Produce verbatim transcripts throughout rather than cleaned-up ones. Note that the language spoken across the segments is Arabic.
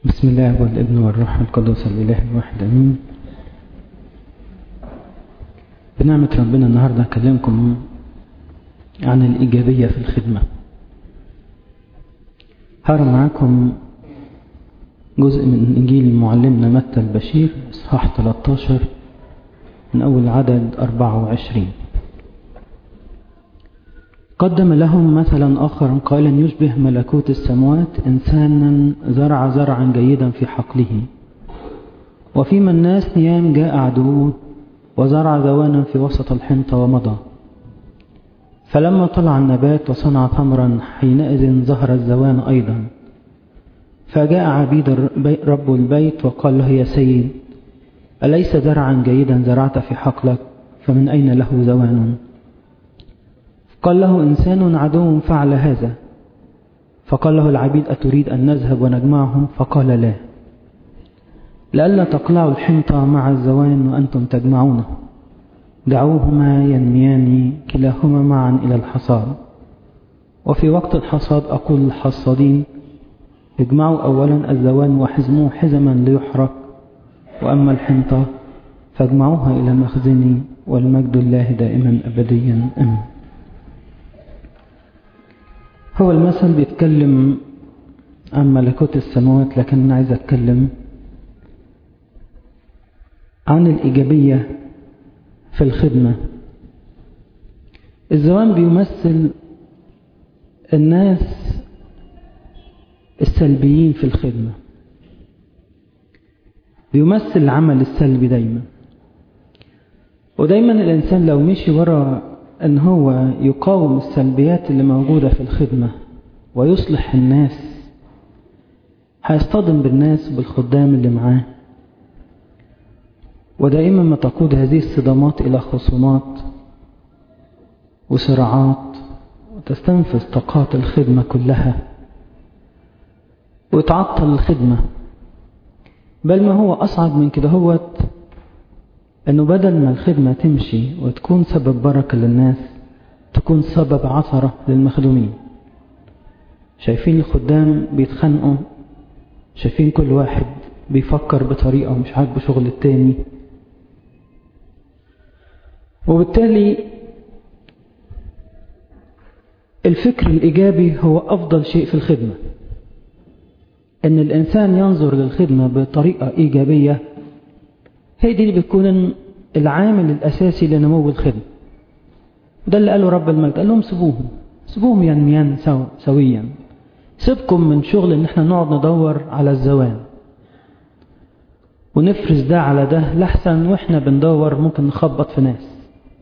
بسم الله والابن والروح القدس الإله الواحد آمين. بنعمة ربنا النهاردة أكلمكم عن الإيجابية في الخدمة. هقرأ معاكم جزء من إنجيل معلمنا متى البشير إصحاح ثلاثة عشر من أول عدد أربعة وعشرين. قدم لهم مثلا آخر قائلا يشبه ملكوت السماوات إنسانا زرع زرعا جيدا في حقله، وفيما الناس نيام جاء عدوه وزرع زوانا في وسط الحنطة ومضى. فلما طلع النبات وصنع ثمرا حينئذ ظهر الزوان أيضا. فجاء عبيد رب البيت وقال له: يا سيد، أليس زرعا جيدا زرعت في حقلك؟ فمن أين له زوان؟ قال له: إنسان عدو فعل هذا. فقال له العبيد: أتريد أن نذهب ونجمعهم؟ فقال: لا، لئلا تقلعوا الحنطة مع الزوان وأنتم تجمعونه، دعوهما ينميان كلاهما معا إلى الحصاد. وفي وقت الحصاد أقول للحصادين: اجمعوا أولا الزوان وحزموه حزما ليحرق، وأما الحنطة فاجمعوها إلى مخزني، والمجد الله دائما أبديا آمين. هو المثل بيتكلم عن ملكوت السماوات، لكن أنا عايز أتكلم عن الإيجابية في الخدمة. الزوان بيمثل الناس السلبيين في الخدمة، بيمثل العمل السلبي دايما. ودايما الإنسان لو مشي ورا أن هو يقاوم السلبيات اللي موجودة في الخدمة ويصلح الناس، هيصطدم بالناس وبالخدام اللي معاه، ودائما ما تقود هذه الصدامات إلى خصومات وصراعات، وتستنفذ طاقات الخدمة كلها وتعطل الخدمة. بل ما هو أصعب من كده هو أنه بدل ما الخدمة تمشي وتكون سبب بركة للناس، تكون سبب عثرة للمخدومين. شايفين الخدام بيتخانقوا، شايفين كل واحد بيفكر بطريقة ومش عاجبه شغل التاني، وبالتالي الفكر الإيجابي هو أفضل شيء في الخدمة. أن الإنسان ينظر للخدمة بطريقة إيجابية، هي دي اللي بتكون العامل الأساسي لنمو الخدمة. ده اللي قاله رب المجد، قال لهم: سيبوهم سيبوهم ينميان سو سويا، سيبكم من شغل ان احنا نقعد ندور على الزوان ونفرز ده على ده، لحسن واحنا بندور ممكن نخبط في ناس.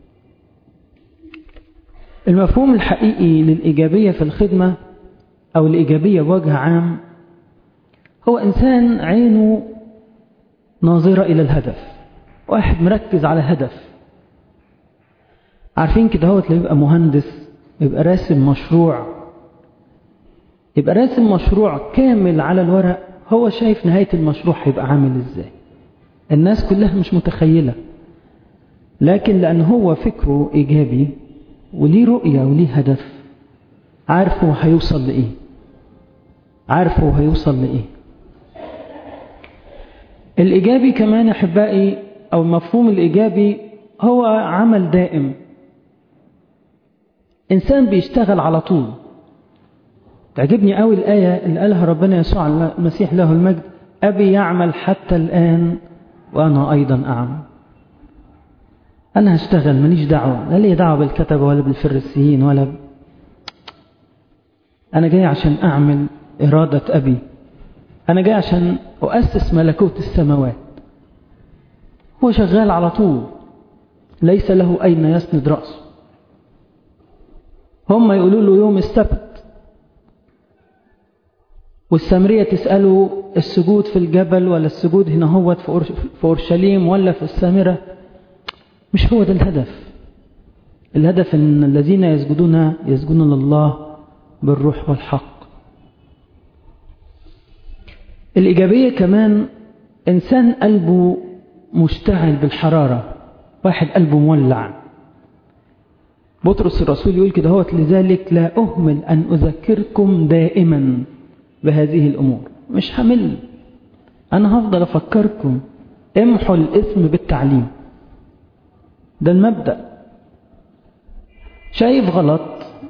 المفهوم الحقيقي للإيجابية في الخدمة أو الإيجابية بوجه عام هو إنسان عينه ناظرة إلى الهدف، واحد مركز على هدف. عارفين كده هو اللي يبقى مهندس، يبقى راسم مشروع، يبقى راسم مشروع كامل على الورق، هو شايف نهاية المشروع هيبقى عامل ازاي. الناس كلها مش متخيلة، لكن لأن هو فكره إيجابي وليه رؤية وليه هدف، عارف هو هيوصل لإيه، عارف هو هيوصل لإيه. الإيجابي كمان أحبائي، أو المفهوم الإيجابي، هو عمل دائم. إنسان بيشتغل على طول. تعجبني قوي الآية اللي قالها ربنا يسوع المسيح له المجد: أبي يعمل حتى الآن وأنا أيضا أعمل. أنا هشتغل، ماليش دعوة، لا لي دعوة بالكتبة ولا بالفريسيين ولا ب... أنا جاي عشان أعمل إرادة أبي، أنا جاي عشان أؤسس ملكوت السماوات. هو شغال على طول، ليس له أين يسند رأسه. هم يقولوا له يوم السبت، والسامرية تسأله السجود في الجبل ولا السجود هنا هو في أورشليم ولا في السامرة. مش هو ده الهدف. الهدف أن الذين يسجدون يسجدون لله بالروح والحق. الإيجابية كمان إنسان قلبه مشتعل بالحرارة، واحد قلبه مولع. بطرس الرسول يقول كده هو: لذلك لا أهمل أن أذكركم دائما بهذه الأمور. مش همل، أنا هفضل أفكركم امحوا الاسم بالتعليم. ده المبدأ. شايف غلط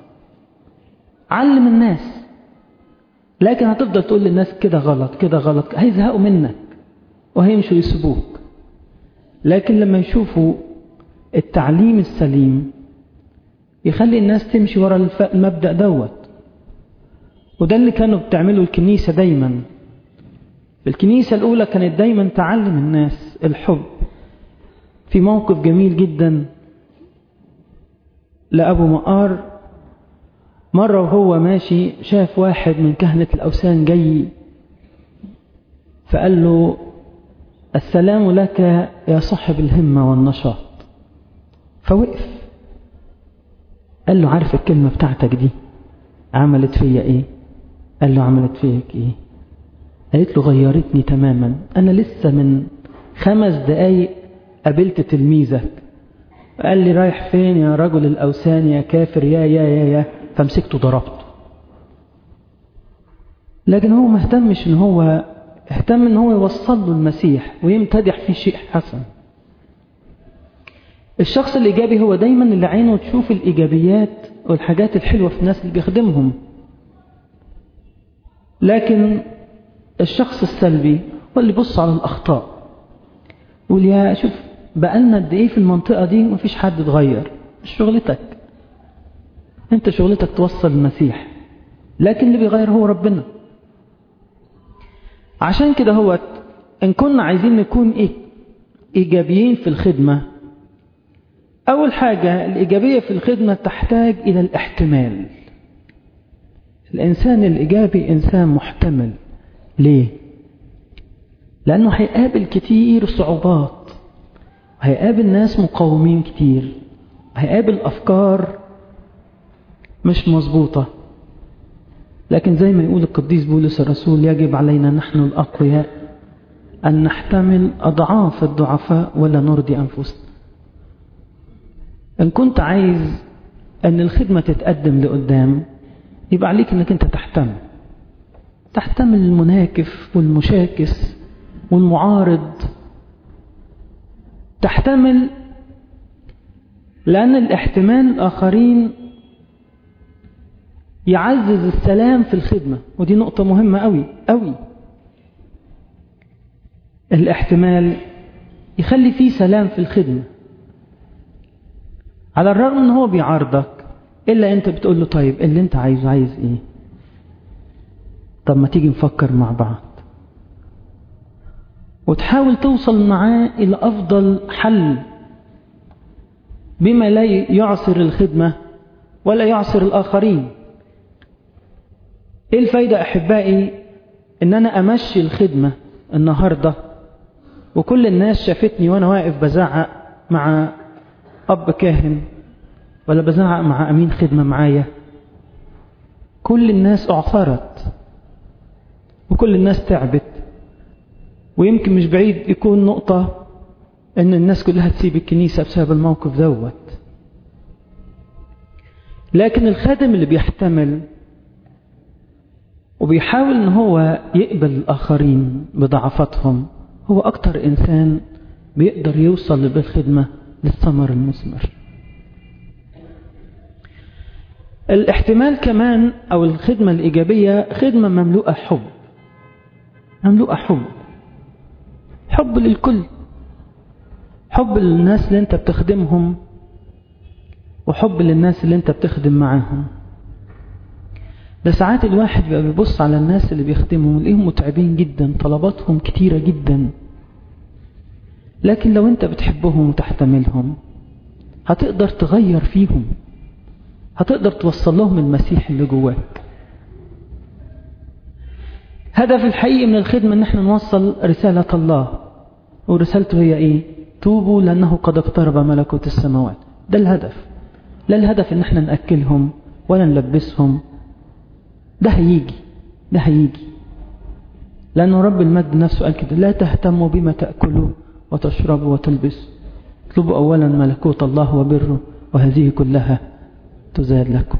علم الناس، لكن هتفضل تقول للناس كده غلط كده غلط، هيزهقوا منك وهيمشوا يسيبوك. لكن لما يشوفوا التعليم السليم يخلي الناس تمشي ورا المبدأ دوت. وده اللي كانوا بتعمله الكنيسة دايما. الكنيسة الأولى كانت دايما تعلم الناس الحب. في موقف جميل جدا لأبو مقار، مرة وهو ماشي شاف واحد من كهنة الأوثان جاي، فقال له السلام لك يا صاحب الهمة والنشاط. فوقف قال له عارف الكلمة بتاعتك دي عملت فيا ايه؟ قال له عملت فيك ايه؟ قالت له غيرتني تماما. انا لسه من خمس دقايق قابلت تلميذك قال لي رايح فين يا رجل الأوثان يا كافر يا يا يا يا فمسكته ضربته. لكن هو ما اهتمش ان هو اهتم ان هو يوصل له المسيح ويمتدح فيه شيء حسن. الشخص الإيجابي هو دايما اللي عينه تشوف الإيجابيات والحاجات الحلوة في الناس اللي بيخدمهم. لكن الشخص السلبي هو اللي يبص على الأخطاء يقول يا شوف بقالنا قد ايه في المنطقة دي ومفيش حد اتغير. مش شغلتك انت، شغلتك توصل المسيح، لكن اللي بيغير هو ربنا. عشان كده هو ان كنا عايزين نكون إيه؟ ايجابيين في الخدمة، اول حاجة الايجابية في الخدمة تحتاج الى الاحتمال. الانسان الايجابي انسان محتمل. ليه؟ لانه هيقابل كتير صعوبات، هيقابل ناس مقاومين كتير، هيقابل افكار مش مظبوطة. لكن زي ما يقول القديس بولس الرسول يجب علينا نحن الأقوياء أن نحتمل أضعاف الضعفاء ولا نرضي أنفسنا. إن كنت عايز أن الخدمة تتقدم لقدام يبقى عليك أنك أنت تحتمل تحتمل المناكف والمشاكس والمعارض. تحتمل لأن الاحتمال الآخرين يعزز السلام في الخدمة، ودي نقطة مهمة قوي قوي. الاحتمال يخلي فيه سلام في الخدمة، على الرغم ان هو بيعارضك الا انت بتقول له طيب اللي انت عايزه عايز ايه؟ طب ما تيجي نفكر مع بعض وتحاول توصل معاه الى افضل حل بما لا يعصر الخدمة ولا يعصر الاخرين. ايه الفايدة احبائي ان انا امشي الخدمة النهاردة وكل الناس شافتني وانا واقف بزعق مع اب كاهن ولا بزعق مع امين خدمة معايا؟ كل الناس اعثرت وكل الناس تعبت، ويمكن مش بعيد يكون نقطة ان الناس كلها تسيب الكنيسة بسبب الموقف دوت. لكن الخادم اللي بيحتمل وبيحاول ان هو يقبل الاخرين بضعفاتهم هو اكتر انسان بيقدر يوصل بالخدمة للثمر المثمر. الاحتمال كمان او الخدمة الايجابية خدمة مملوءة حب، مملوءة حب حب للكل، حب للناس اللي انت بتخدمهم وحب للناس اللي انت بتخدم معاهم. ده ساعات الواحد بيبقى بيبص على الناس اللي بيخدمهم يلاقيهم متعبين جدا، طلباتهم كتيرة جدا، لكن لو انت بتحبهم وتحتملهم هتقدر تغير فيهم، هتقدر توصل لهم المسيح اللي جواك. هدف الحقيقي من الخدمة ان احنا نوصل رسالة الله، ورسالته هي ايه؟ توبوا لانه قد اقترب ملكوت السماوات. ده الهدف. لا الهدف ان احنا نأكلهم ولا نلبسهم، ده هيجي ده هيجي لأنه رب المجد نفسه قال كده لا تهتموا بما تأكلوا وتشربوا وتلبسوا، اطلبوا أولا ملكوت الله وبره وهذه كلها تزاد لكم.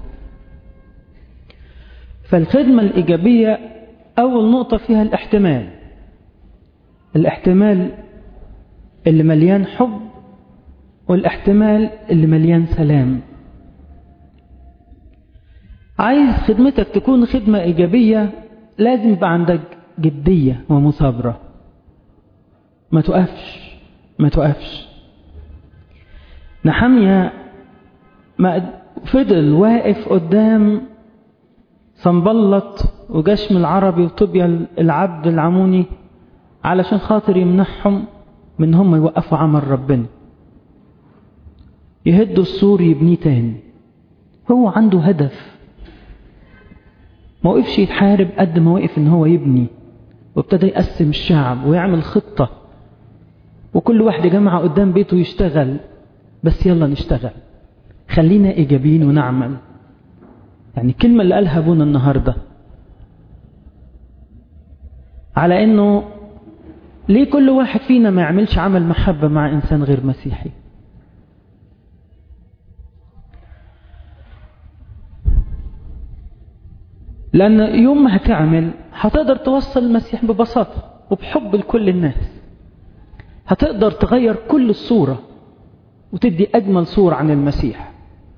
فالخدمة الإيجابية أول نقطة فيها الاحتمال. الاحتمال اللي مليان حب والاحتمال اللي مليان سلام. عايز خدمتك تكون خدمة إيجابية، لازم يبقى عندك جدية ومثابرة. ما توقفش ما توقفش. نحمية ما فضل واقف قدام صنبلط وجشم العربي وطوبيا العبد العموني علشان خاطر يمنحهم من هم يوقفوا عمل ربنا، يهدوا السور يبنيه تاني. هو عنده هدف، ما وقفش يتحارب قد ما وقف ان هو يبني، وابتدى يقسم الشعب ويعمل خطة، وكل واحد جمع قدام بيته يشتغل. بس يلا نشتغل، خلينا إيجابيين ونعمل. يعني الكلمة اللي قالها ابونا النهاردة على انه ليه كل واحد فينا ما يعملش عمل محبة مع انسان غير مسيحي؟ لأن يوم ما هتعمل هتقدر توصل المسيح ببساطة وبحب لكل الناس، هتقدر تغير كل الصورة وتدي أجمل صورة عن المسيح.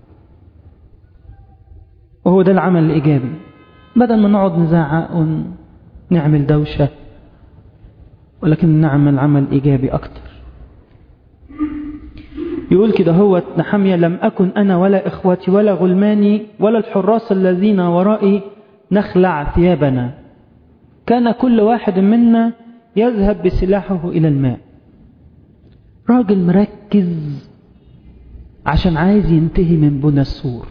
وهو ده العمل الإيجابي، بدل ما نقعد نزعق ونعمل دوشة، ولكن نعمل عمل إيجابي أكتر. يقول كده هو نحمية: لم أكن أنا ولا إخوتي ولا غلماني ولا الحراس الذين ورائي نخلع ثيابنا، كان كل واحد منا يذهب بسلاحه إلى الماء. راجل مركز عشان عايز ينتهي من بنى السور،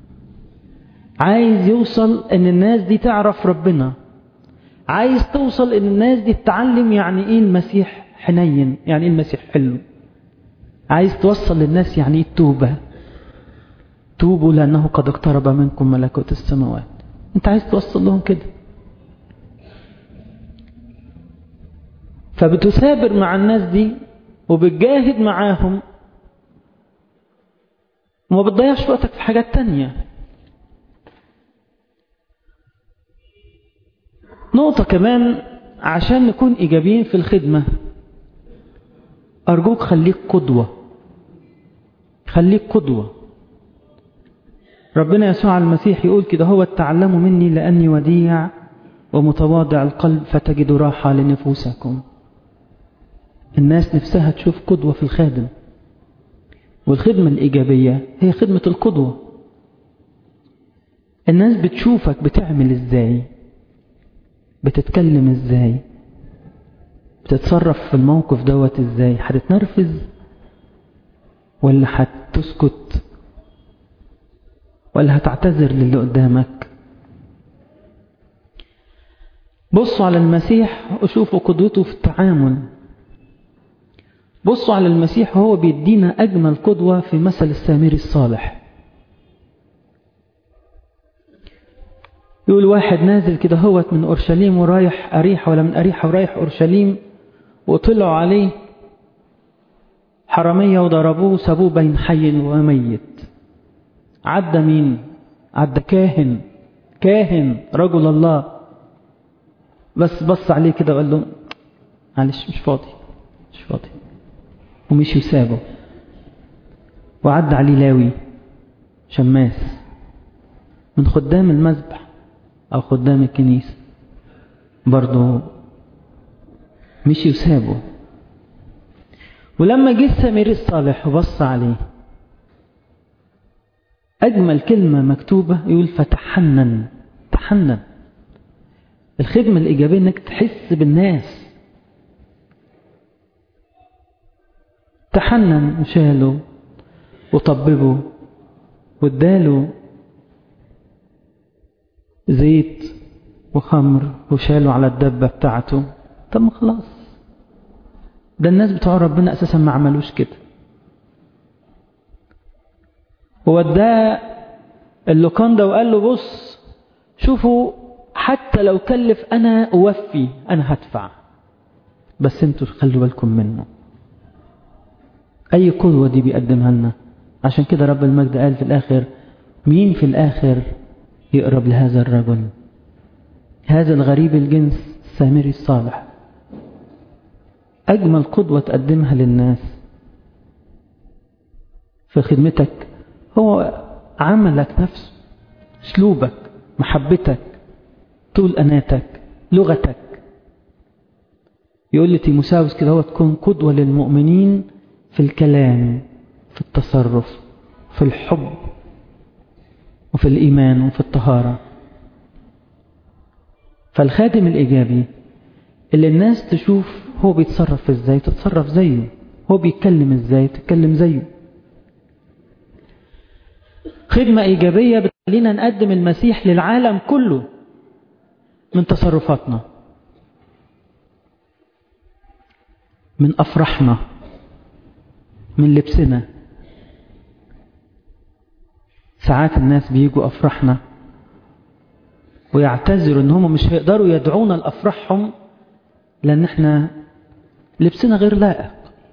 عايز يوصل ان الناس دي تعرف ربنا، عايز توصل ان الناس دي تتعلم يعني ايه المسيح حنين، يعني ايه المسيح حلو، عايز توصل للناس يعني ايه التوبة. توبوا لأنه قد اقترب منكم ملكوت السماوات. انت عايز توصل لهم كده، فبتثابر مع الناس دي وبتجاهد معاهم وما بتضيعش وقتك في حاجات تانية. نقطة كمان عشان نكون إيجابيين في الخدمة، أرجوك خليك قدوة، خليك قدوة. ربنا يسوع المسيح يقول كده هو: تعلموا مني لأني وديع ومتواضع القلب فتجدوا راحة لنفوسكم. الناس نفسها تشوف قدوة في الخادم، والخدمة الإيجابية هي خدمة القدوة. الناس بتشوفك بتعمل إزاي، بتتكلم إزاي، بتتصرف في الموقف دوت إزاي. هتتنرفز ولا هتسكت ولا هتعتذر للي قدامك؟ بصوا على المسيح وشوفوا قدوته في التعامل. بصوا على المسيح وهو بيدينا أجمل قدوة في مثل السامري الصالح. يقول واحد نازل كده هوت من أورشليم ورايح أريحة، ولا من أريحة ورايح أورشليم، وطلعوا عليه حرامية وضربوه سابوه بين حي وميت. عدى مين؟ عدى كاهن، كاهن رجل الله، بس بص عليه كده وقال له معلش مش فاضي مش فاضي ومشي وسابه. وعدى عليه لاوي شماس من خدام المذبح أو خدام الكنيسة، برضه مشي وسابه. ولما جه السامري الصالح وبص عليه، أجمل كلمة مكتوبة يقول فتحنن. تحنن. الخدمة الإيجابية إنك تحس بالناس. تحنن وشاله وطببه واداله زيت وخمر وشاله على الدبة بتاعته. طب ما خلاص، ده الناس بتوع ربنا أساسا ما عملوش كده. ووداه اللوكاندا وقال له بص شوفوا، حتى لو كلف أنا أوفي، أنا هدفع، بس انتوا خلوا بالكم منه. أي قدوة دي بيقدمها لنا. عشان كده رب المجد قال في الآخر: مين في الآخر يقرب لهذا الرجل، هذا الغريب الجنس السامري الصالح؟ أجمل قدوة تقدمها للناس في خدمتك هو عملك نفسه، اسلوبك، محبتك، طول أناتك، لغتك. يقول لي تيموساوس كده هو تكون قدوة للمؤمنين في الكلام، في التصرف، في الحب، وفي الإيمان، وفي الطهارة. فالخادم الإيجابي اللي الناس تشوف هو بيتصرف ازاي تتصرف زيه، هو بيتكلم ازاي تتكلم زيه. خدمة إيجابية بتخلينا نقدم المسيح للعالم كله من تصرفاتنا، من أفراحنا، من لبسنا. ساعات الناس بيجوا أفراحنا ويعتذروا ان هم مش هيقدروا يدعونا لأفراحهم لأن احنا لبسنا غير لائق.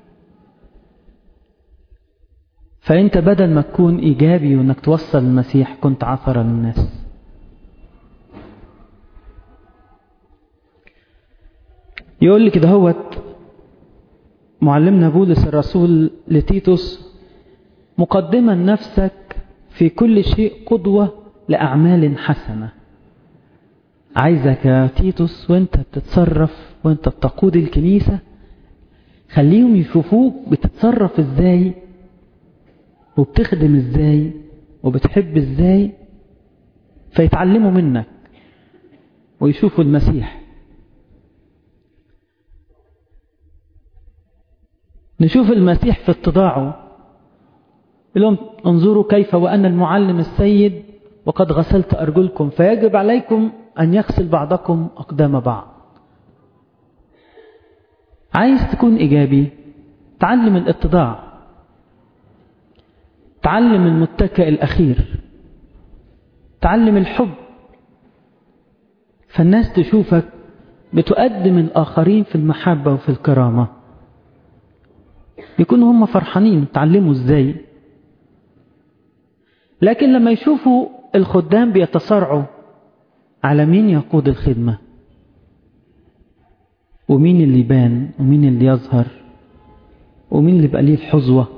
فأنت بدل ما تكون إيجابي وأنك توصل المسيح كنت عثرة للناس. يقول لي كده هوت معلمنا بولس الرسول لتيتوس: مقدما نفسك في كل شيء قدوة لأعمال حسنة. عايزك يا تيتوس وانت بتتصرف وانت بتقود الكنيسة خليهم يشوفوك بتتصرف ازاي وبتخدم ازاي وبتحب ازاي، فيتعلموا منك ويشوفوا المسيح. نشوف المسيح في اتضاعه، لهم انظروا كيف وأنا المعلم السيد وقد غسلت أرجلكم، فيجب عليكم أن يغسل بعضكم أقدام بعض. عايز تكون إيجابي تعلم الاتضاع، تعلم المتكئ الأخير، تعلم الحب، فالناس تشوفك بتقدم الآخرين في المحبة وفي الكرامة، يكونوا هم فرحانين تعلموا ازاي. لكن لما يشوفوا الخدام بيتصارعوا على مين يقود الخدمة ومين اللي يبان ومين اللي يظهر ومين اللي بقى ليه الحظوة،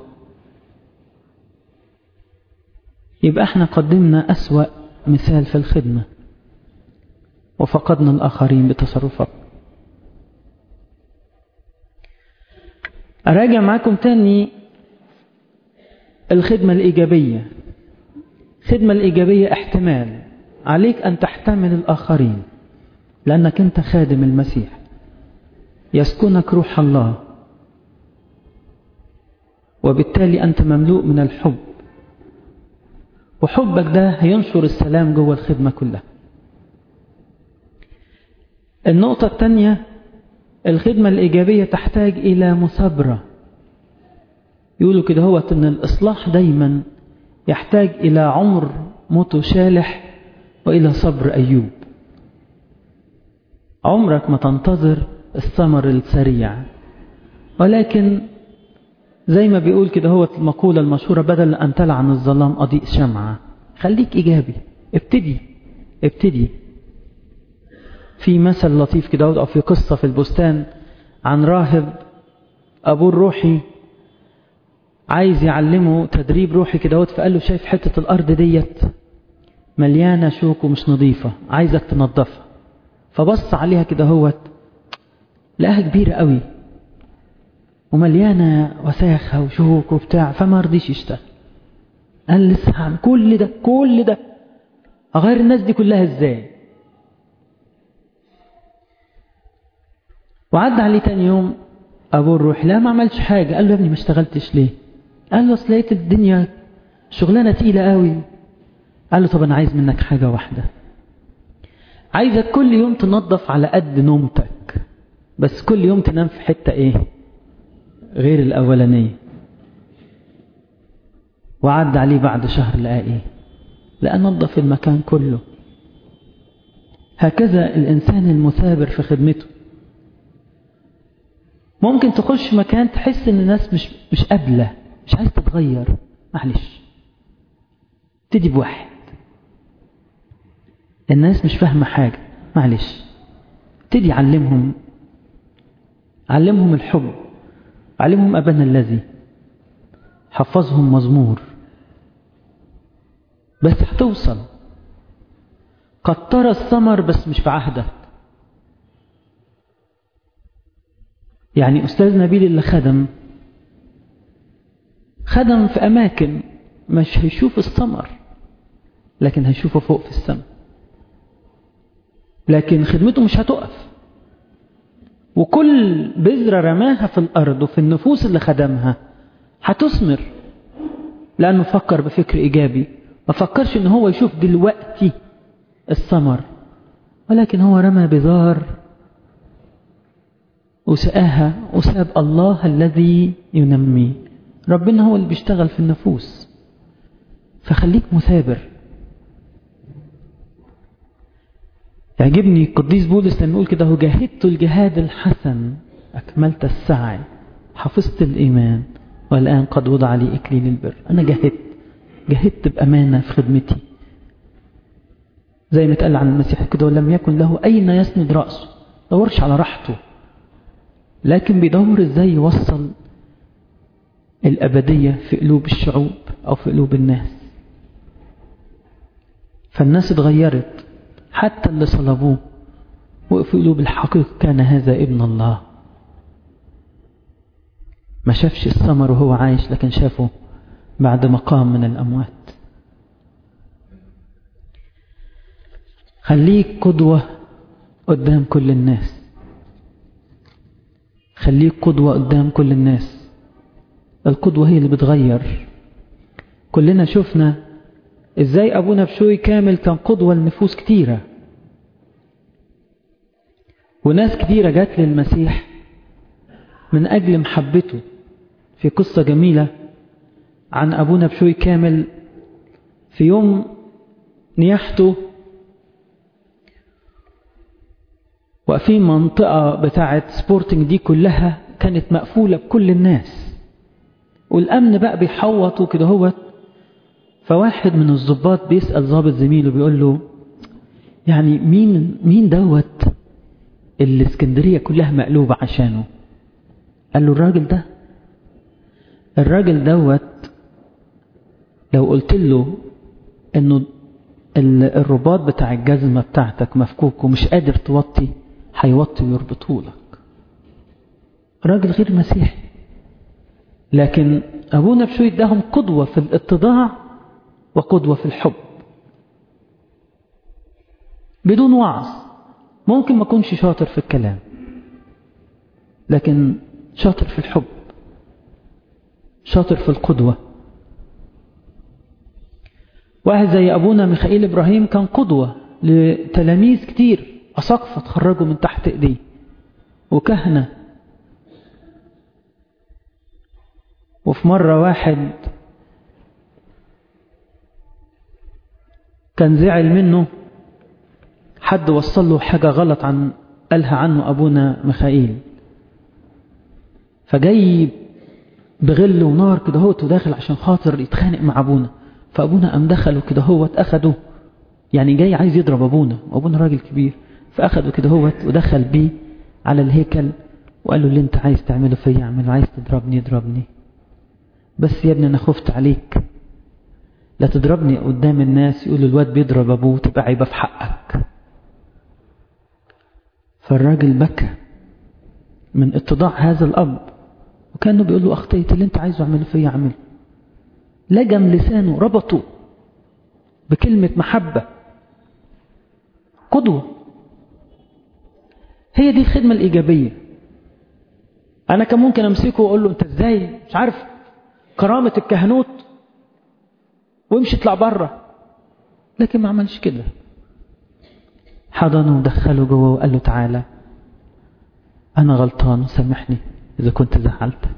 يبقى احنا قدمنا أسوأ مثال في الخدمة وفقدنا الآخرين بتصرفات. أراجع معاكم تاني الخدمة الإيجابية. الخدمة الإيجابية احتمال، عليك أن تحتمل الآخرين لأنك أنت خادم المسيح، يسكنك روح الله وبالتالي أنت مملوء من الحب، وحبك ده هينشر السلام جوه الخدمة كلها. النقطة الثانية، الخدمة الإيجابية تحتاج إلى مثابرة. يقولوا كده هو أن الإصلاح دايما يحتاج إلى عمر متشالح وإلى صبر أيوب. عمرك ما تنتظر الثمر السريع، ولكن زي ما بيقول كده هو المقولة المشهورة: بدل أن تلعن الظلام أضيء شمعة. خليك إيجابي، ابتدي ابتدي. في مثل لطيف كده أو في قصة في البستان عن راهب أبوه الروحي عايز يعلمه تدريب روحي كده، فقال له: شايف حتة الأرض ديت مليانة شوك ومش نظيفة، عايزك تنظفها. فبص عليها كده هو لقاها كبيرة قوي ومليانة وساخة وشوك وبتاع، فما رضيش يشتغل. قال لسه هعمل كل ده كل ده أغير الناس دي كلها ازاي؟ وعد عليه تاني يوم أبوه الروح: لا ما عملش حاجة. قال له: يا ابني ما اشتغلتش ليه؟ قال له: اصل لقيت الدنيا شغلانة تقيلة قوي. قال له: طب أنا عايز منك حاجة واحدة، عايزك كل يوم تنظف على قد نومتك، بس كل يوم تنام في حتة ايه غير الأولانية. وعد عليه بعد شهر لقى ايه؟ لقى نظف المكان كله. هكذا الإنسان المثابر في خدمته. ممكن تخش مكان تحس ان الناس مش مش قابله، مش عايز تتغير، معلش ابتدي بواحد. الناس مش فاهمه حاجه، معلش ابتدي علمهم علمهم الحب، علمهم أبانا الذي، حفظهم مزمور. بس هتوصل، قد ترى الثمر بس مش في عهدك. يعني أستاذ نبيل اللي خدم خدم في أماكن مش هيشوف الثمر، لكن هيشوفه فوق في السماء. لكن خدمته مش هتقف، وكل بذرة رماها في الأرض وفي النفوس اللي خدمها هتثمر، لأنه فكر بفكر إيجابي، ما فكرش إن هو يشوف دلوقتي الثمر، ولكن هو رمى بذار وسقاها وساب الله الذي ينمي. ربنا هو اللي بيشتغل في النفوس، فخليك مثابر. يعجبني القديس بولس لما يقول كده: هو جاهدت الجهاد الحسن، أكملت السعي، حفظت الإيمان، والآن قد وضع لي إكليل البر. أنا جاهدت جاهدت بأمانة في خدمتي، زي ما اتقال عن المسيح كده: ولم يكن له أين يسند رأسه. دورش على راحته، لكن بيدور ازاي يوصل الأبدية في قلوب الشعوب أو في قلوب الناس. فالناس اتغيرت، حتى اللي صلبوه وفي قلوب الحقيقة كان هذا ابن الله. ما شافش الثمر وهو عايش، لكن شافه بعد ما قام من الأموات. خليك قدوة قدام كل الناس، خليك قدوة قدام كل الناس. القدوة هي اللي بتغير. كلنا شفنا ازاي أبونا بشوي كامل كان قدوة لنفوس كتيرة، وناس كتيرة جات للمسيح من أجل محبته. في قصة جميلة عن أبونا بشوي كامل في يوم نياحته، وفي منطقة بتاعة سبورتنج دي كلها كانت مقفولة بكل الناس، والأمن بقى بيحوط وكده هو. فواحد من الضباط بيسأل ضابط زميله بيقول له: يعني مين مين دوت اللي اسكندرية كلها مقلوبة عشانه؟ قال له: الراجل ده الراجل دوت لو قلت له انه الرباط بتاع الجزمة بتاعتك مفكوك ومش قادر توطي، هيوطي ويربطهولك. راجل غير مسيحي، لكن أبونا بشوي اداهم قدوة في الاتضاع وقدوة في الحب بدون وعظ. ممكن ما كنش شاطر في الكلام، لكن شاطر في الحب، شاطر في القدوة. واحد زي أبونا ميخائيل إبراهيم كان قدوة لتلاميذ كتير، أساقفة تخرجوا من تحت إيديه، وكهنة. وفي مرة واحد كان زعل منه، حد وصل له حاجة غلط عن قالها عنه أبونا ميخائيل، فجاي بغل ونار كده هو وداخل عشان خاطر يتخانق مع أبونا. فأبونا قام دخله كده هو أخده، يعني جاي عايز يضرب أبونا، وأبونا راجل كبير، فأخده كده هو ودخل بيه على الهيكل وقال له: اللي انت عايز تعمله فيا اعمله، عايز تضربني اضربني، بس يا ابني أنا خفت عليك، لا تضربني قدام الناس يقولوا الواد بيضرب أبوه تبقى عيبة في حقك. فالراجل بكى من اتضاع هذا الأب، وكانه بيقول له: أخطيت، اللي انت عايزه اعمله فيا اعمله. لجم لسانه، ربطه بكلمة محبة. قدوة. هي دي الخدمة الإيجابية. أنا كان ممكن أمسكه وأقول له: أنت إزاي مش عارف كرامة الكهنوت وامشي اطلع بره، لكن ما عملش كده. حضنه ودخله جوه وقال له: تعالى أنا غلطان وسامحني إذا كنت زعلتك.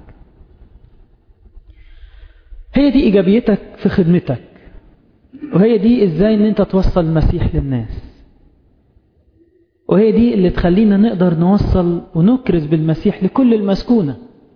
هي دي إيجابيتك في خدمتك، وهي دي إزاي أن أنت توصل المسيح للناس، وهي دي اللي تخلينا نقدر نوصل ونكرز بالمسيح لكل المسكونة.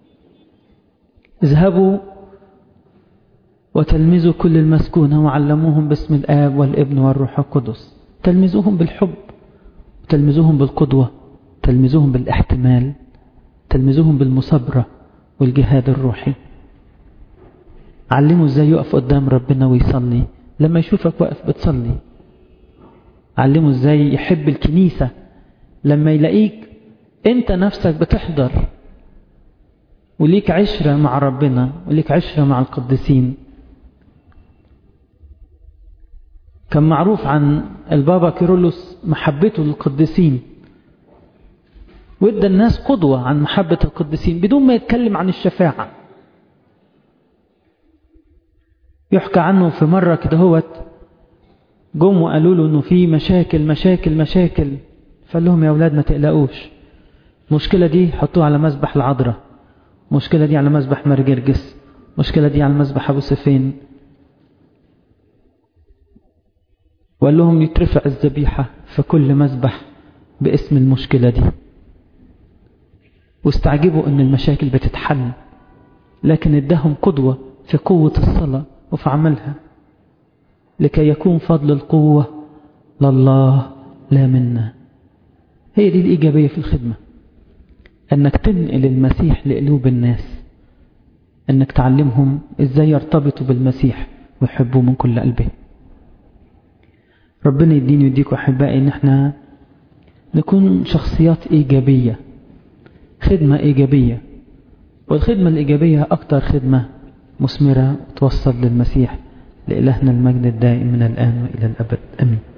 اذهبوا وتلمذوا كل المسكونة وعلموهم باسم الآب والابن والروح القدس. تلمذوهم بالحب، تلمذوهم بالقدوة، تلمذوهم بالاحتمال، تلمذوهم بالمصابرة والجهاد الروحي. علموا ازاي يقف قدام ربنا ويصلي لما يشوفك واقف بتصلي. علموا ازاي يحب الكنيسة لما يلاقيك انت نفسك بتحضر وليك عشرة مع ربنا وليك عشرة مع القديسين. كان معروف عن البابا كيرلس محبته للقديسين، وادى الناس قدوة عن محبة القديسين بدون ما يتكلم عن الشفاعة. يحكى عنه في مرة كده هوت جم وقالوا له انه في مشاكل مشاكل مشاكل، فقال لهم يا اولاد ما تقلقوش، المشكلة دي حطوها على مذبح العذراء، المشكلة دي على مذبح مرجرجس، المشكلة دي على مذبح ابو سفين. وقال لهم يترفع الذبيحة في كل مذبح باسم المشكلة دي. واستعجبوا ان المشاكل بتتحل، لكن ادهم قدوة في قوة الصلاة وفي عملها، لكي يكون فضل القوة لله لا منا. هي دي الإيجابية في الخدمة، أنك تنقل المسيح لقلوب الناس، أنك تعلمهم إزاي يرتبطوا بالمسيح ويحبوه من كل قلبه. ربنا يديني ويديكم أحبائي إن احنا نكون شخصيات إيجابية، خدمة إيجابية، والخدمة الإيجابية أكتر خدمة مثمرة توصل للمسيح. لإلهنا المجد الدائم من الآن وإلى الأبد، آمين.